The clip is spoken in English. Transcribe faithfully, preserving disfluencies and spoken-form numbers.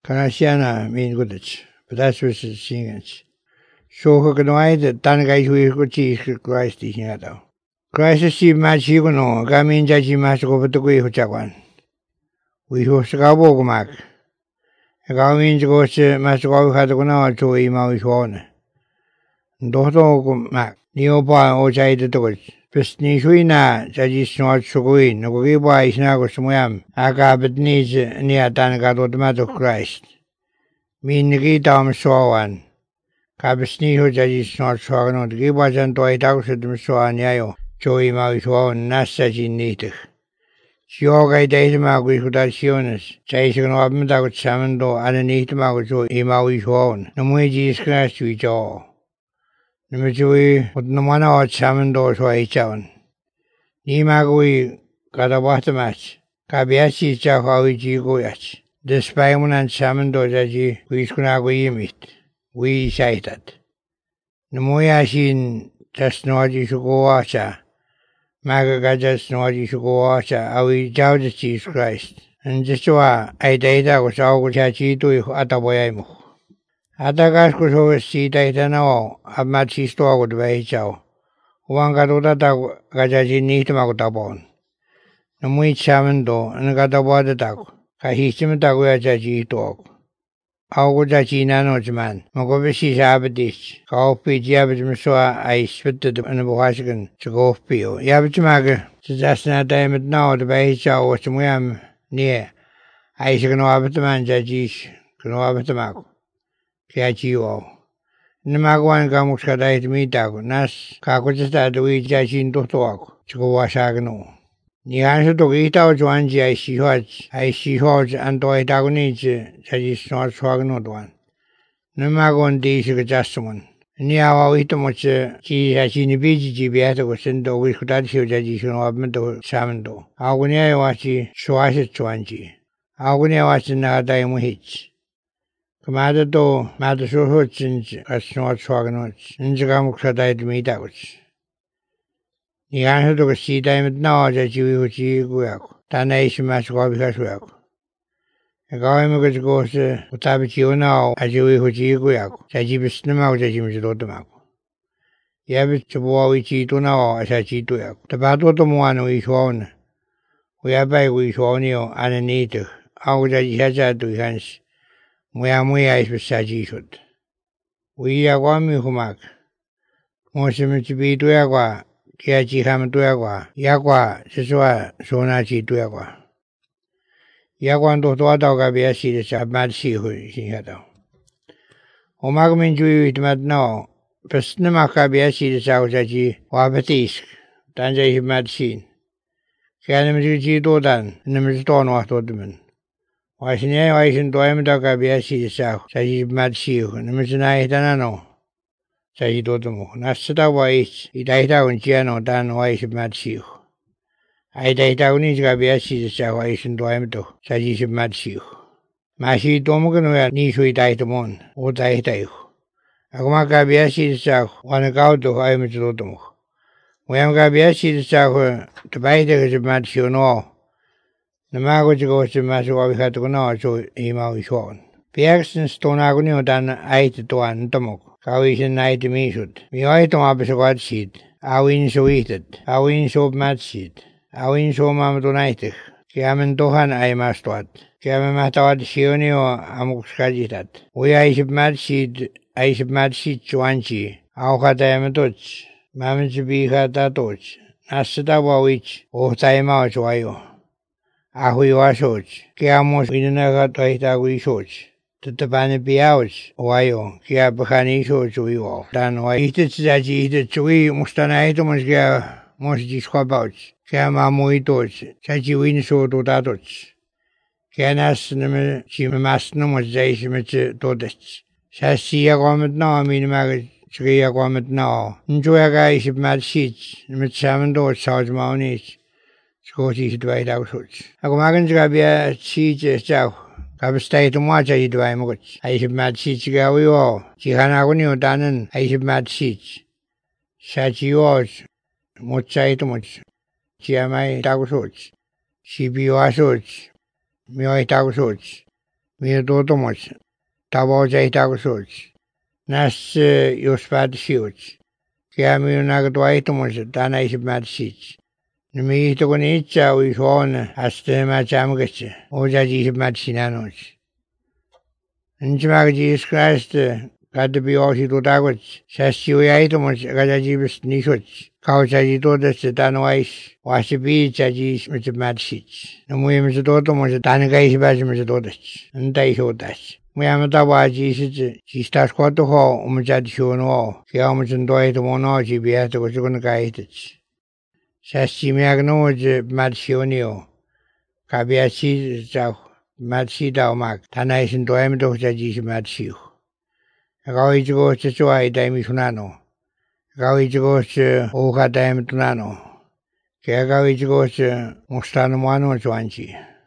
Kanasiana mean goodage, but that's what it's singing. So who can I that Dan guys we could see Christ is here though. Christ is see match you know, Gamin Jaji Master over the way for Jaguan. We host a go mark. A Gamin goes to Master Go had to go now to a Maui Horn. Doto Mac, Neopa or Jai the Doge. Pesni Suina, Jaji Snort Suguin, no give by Snago Swam, Agabet needs near Danagado the Matter of Christ. Mean the Gitam Swawan. Cabesni who Jaji Snort Swagan, the Gibas and Toy Dogs at the Swanyayo, Joey Maui Swan, Nasaji Native. Sioga days Magui who does Sionis, Jason Obmenda with Samando, and a neat Mago Imaui Swan, no Muji scratch with jaw. Namajui would no one out salmon doors for each own. Nimagui got a water match. Kabiachi Jahawi Goyach. The Spyman and salmon doors as ye, we skunagui meet. We sighted. Namoya shin just noji to go washer. Magaga just noji to go washer. I will judge the Jesus Christ. And just why I data was all which I see to Ataboyamo. Atagas could always see data now, a matchy store with way chow. One got out of Gajaji need to Magotabon. No muy chamendo, and got a water dog. Kahishim Daguya Jaji dog. How would Jaji Nano's man? Mogovishi Abadis. Coffee Jabajimswa, I spitted in the Washington to go peel. Yabajamaga, just not diamond now, the way chow was some near. I should know about the man Jajish, know about the Mago. Kiachio. Nimagwan Gamuskadai to meet Dago, Nas, Kakutista, the way Jachin to talk, to go Washagano. The answer to eat out Juanji, I see horse, I see horse, and toy Dagonich, that is not Swagano one. Nimagon D. Sugadjustman. Near our eat much, she has in the beach, Gibiata was sent to which could add you that you should have met to Samando. Agonia was she, Swashet Juanji. Agonia was in our dime hitch. Commander to Madison Hutchins as not Swaganots, and Jagamuka to meet out. The answer to a sea diamond now that you would see Guac, Tanation Mascobi as well. A Gawimaka goes to Utabichi now as you would see Guac, that you be snimau that you must do the Mac. Yabit to war which you do now as I see to the battle to one we sworn. We are by we sworn you and a native. How would I have to hands? Muya muya is besaji should. We are one me humak. Mosim to be to Yagua, Kiachi ham to Yagua, Yagua, Siswa, Sonachi to Yagua. Yaguan to Toadaga be a series of mad sea who she had. Omagmin Jew it mad now. Pesnamaka be a series out at ye, Wabatisk, Tanja mad scene. Canamji Dodan, and the Miston was Todman. Why, I should do him dog a biasi south, said he mad seal, and the Missionary Danano, said he told them. Nasta ways, he died out in Giano, Dan why should mad seal. I died out in Gabiasi south, I should do him to, said he should mad seal. Mashi Domogan, Nishu died among, or died out. Agama biasi south, one go to I am to them. When Gabiasi south, the biter is a mad seal no. The Mago goes to Master we had to go now, so he might shown. The accents don't agony than eight to one tomok. How is a night me should. Me I don't have a god seed. I win so eat it. I win so mad seed. I win so mamma to night. Kiaman Dohan I must what. Kiaman Matawad Shioni or Amok Skajitat. We I should mad seed. I should mad seed Chuanchi. How had I am a touch. Mamma to be had that touch. Nasita which, oh, time out, why. Ahui washoch, Kiamos in a toita we shoch. To the banner be out, Wayo, Kia Bakani shoch we all. Dan why eat it that ye eat it to we mustanaitomus gare, most discobouch, Kiama muitoch, Chachi win so to datoch. Kianas neme, she must no much days mit dodets. Sassy a gomet now, I mean, maggot, three a gomet now. Enjoy a guy ship mad sheets, mit seven doors, charge mounis. Scotty Dwight out. I go Magan's Gabia, Cheech, Chow. Gab stay to watch I do I much. I should mad seats go we all. She can I when you done and I should mad seats. Sachi was much I too much. She am I tag sorts. She be your sorts. Me I tag sorts. Mio totomos. Tavo jaitago soch. Nas yospat shiuch. Kaya mio nagatuaitomos tana isipmat sich. Nimi to konicha uishon haste machamgache. Oja jisipmat sinanoch. Nchimag Jesus Christ God be all he do dagot. Sashiuaitomos gajajibis nishoch. Kauchaji todas tanwais. Wasibi chajis mitmat sich. Namuim totomos tanagais bajim todas. Ndaihodas. Muyamata waji is sistas quato ho umjadishono. Kiamujan doit mono jibiata was going to guide it. Sashi miagnoj madsionio. Kabiachi zau madsi daumak. Tanais and doemdo jajis madsio. Gawi go to Joy Damisunano. Gawi go to Oka Damitunano. Kagawi go to Mustanamano Juanchi.